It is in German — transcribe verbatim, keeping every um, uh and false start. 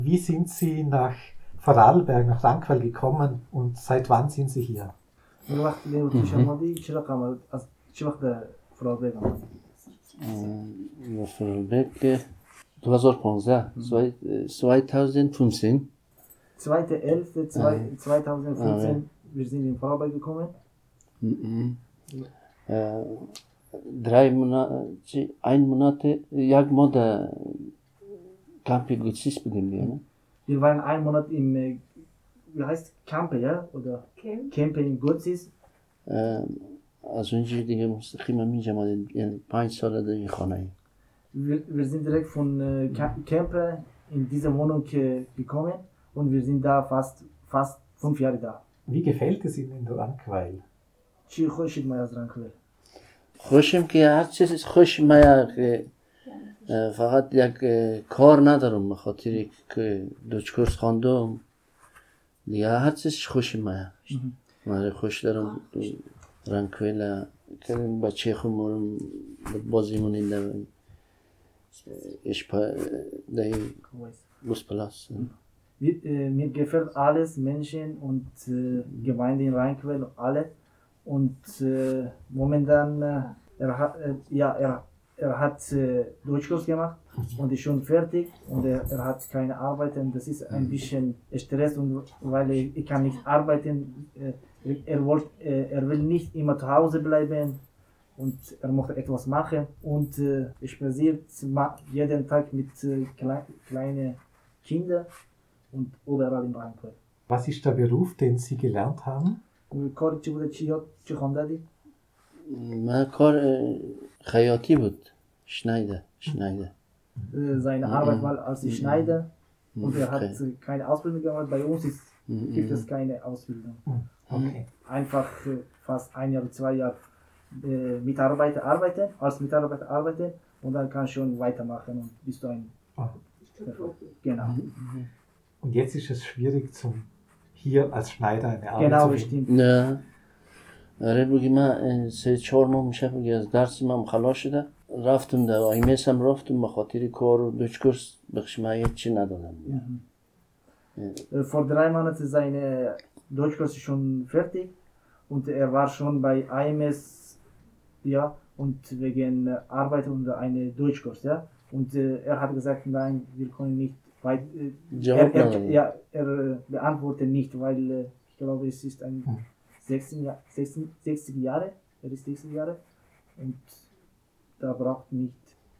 Wie sind Sie nach Vorarlberg, nach Rankwell gekommen und seit wann sind Sie hier? وقت اللي توش الماضي شو رقم شو وقت فرابيل آمدی؟ فرابيل zweitausendfünfzehn zweitausendfünfzehn zweiter elfter zweitausendfünfzehn wir sind in Vorarlberg gekommen. Mhm. Äh, drei Monate, ein Monate, jak moda Campi Gutsis beginnen. Wir waren einen Monat im, wie heißt Campe, ja? Oder Camp. Campe in Gutsis. از اونجا دیگه مستقیما میجم یعنی پنج سال دیگه خانه. Wir, wir sind direkt von äh, Campe in diese Wohnung äh, gekommen und wir sind da fast, fast fünf Jahre da. Wie gefällt es Ihnen in Rankwell? چی خوشید ما از رنکویل؟ خوشم که هر چیز خوش ما که فقط یک کار ندارم به خاطر که دوچ کورس خواندم دیگه هر چیز خوش ما من خوش دارم رنکویل که بچه خودمون بازیمون این در اشپا در بوسپلاس. Mir gefällt alles, Menschen und äh, Gemeinde in Rankwell, alle. Und äh, momentan, äh, er hat, äh, ja, er, er hat äh, Deutschkurs gemacht und ist schon fertig und er, er hat keine Arbeit und das ist ein bisschen Stress und weil er, er kann nicht arbeiten, äh, er, wollt, äh, er will nicht immer zu Hause bleiben und er möchte etwas machen und äh, er spaziert jeden Tag mit äh, klei, kleinen Kindern und überall in Rankwell. Was ist der Beruf, den Sie gelernt haben? کار چی بوده؟ چی یاد چی خوانده دی؟ من کار خیاطی بود. Schneider, Schneider. Seine Arbeit war als Schneider und er hat keine Ausbildung gemacht. Bei uns ist, gibt es keine Ausbildung. Okay. Einfach fast ein Jahr, zwei Jahre Mitarbeiter arbeiten, als Mitarbeiter arbeiten und dann kann schon weitermachen und bist du ein. Oh. Genau. Und jetzt ist es schwierig zum hier als Schneider eine Arbeit genau, zu finden. Genau, نه آره بگی من سه چهار ماه میشه بگی از درس من خلاص شده رفتم در آیمس هم رفتم به خاطر کار و دوچ کورس بخش من هیچی ندادم. Mhm. Vor drei Monaten seine Deutschkurs ist schon fertig und er war schon bei I M S ja und wegen Arbeit und eine Deutschkurs ja und äh, er hat gesagt nein wir können nicht weil äh, er, er, ja, er beantwortet nicht weil äh, ich glaube es ist ein sechzehn, sechzehn, sechzig Jahre er ist sechzig Jahre und da braucht nicht